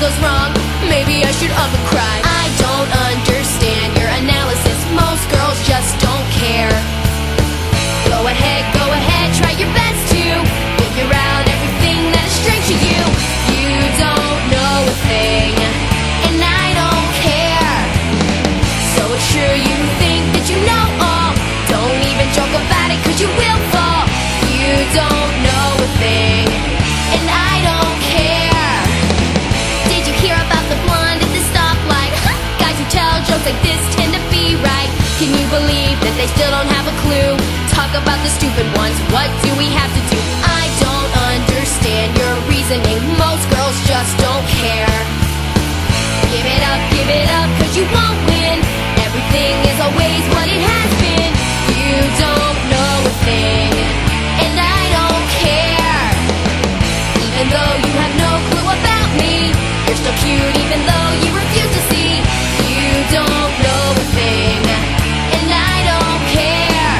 was wrong. Maybe I should up and cry. I don't understand your analysis. Most girls just don't care. Go ahead, try your best to figure out everything that is strange to you. You don't know a thing, and I don't care. So it's true you think that you know all. Don't even joke about it, 'cause you will fall. You don't know a thing, and I don't care. Did you hear about the blonde at the stoplight? Guys who tell jokes like this tend to be right. Can you believe that they still don't have a clue? Talk about the stupid ones, what do we have to do? I don't understand your reasoning. Most girls just don't care. Give it up, 'cause you won't win. Everything is always what it has been. You don't know a thing, and I don't care. Even though you have no clue about me, you're still cute even though you refuse to see. You don't know a thing, and I don't care.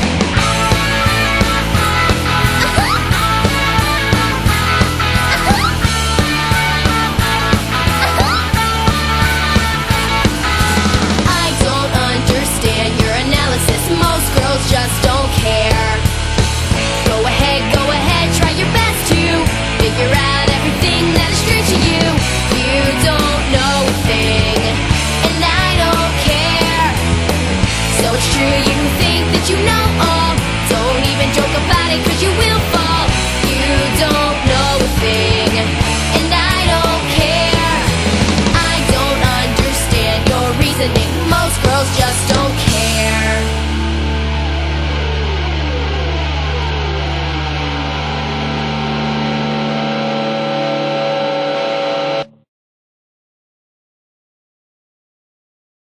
I don't understand your analysis. Most girls just don't care. Go ahead, try your best to figure out everything that is strange to you. You don't know a thing, and I don't care. So it's true you think that you know all. Don't even joke about it, 'cause you will fall. You don't know a thing, and I don't care. I don't understand your reasoning. Most girls just don't care.